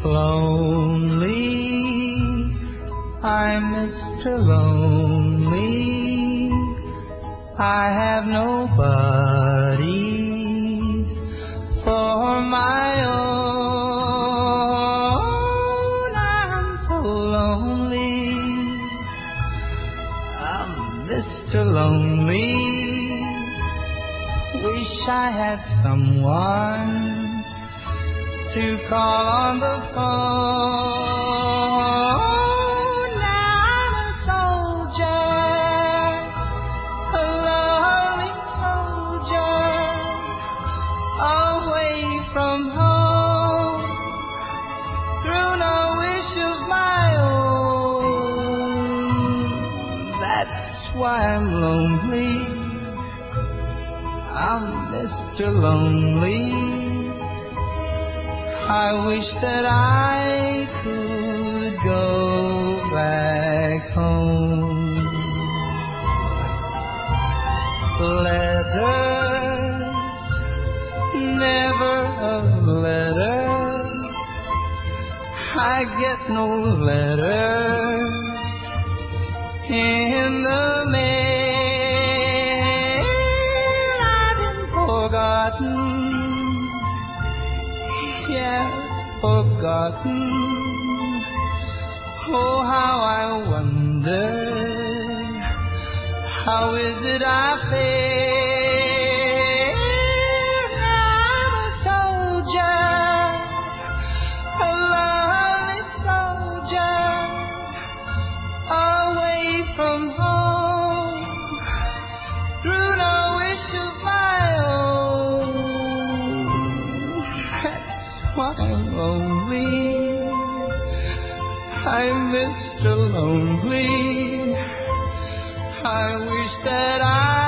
lonely. I'm Mr. Lonely. I have nobody for my own. I'm so lonely. I'm Mr. Lonely. Wish I had someone to call on the phone. Now I'm a soldier, a lonely soldier, away from home, through no wish of my own. That's why I'm lonely. I'm Mr. Lonely. I wish that I could go back home. Letters, never a letter. I get no letters in the mail. I've been forgotten. Yes, forgotten. Oh, how I wonder, how is it I fare? I'm a soldier, a lonely soldier, away from home, through no wish of my own. I'm lonely. I'm Mr. Lonely. I wish that I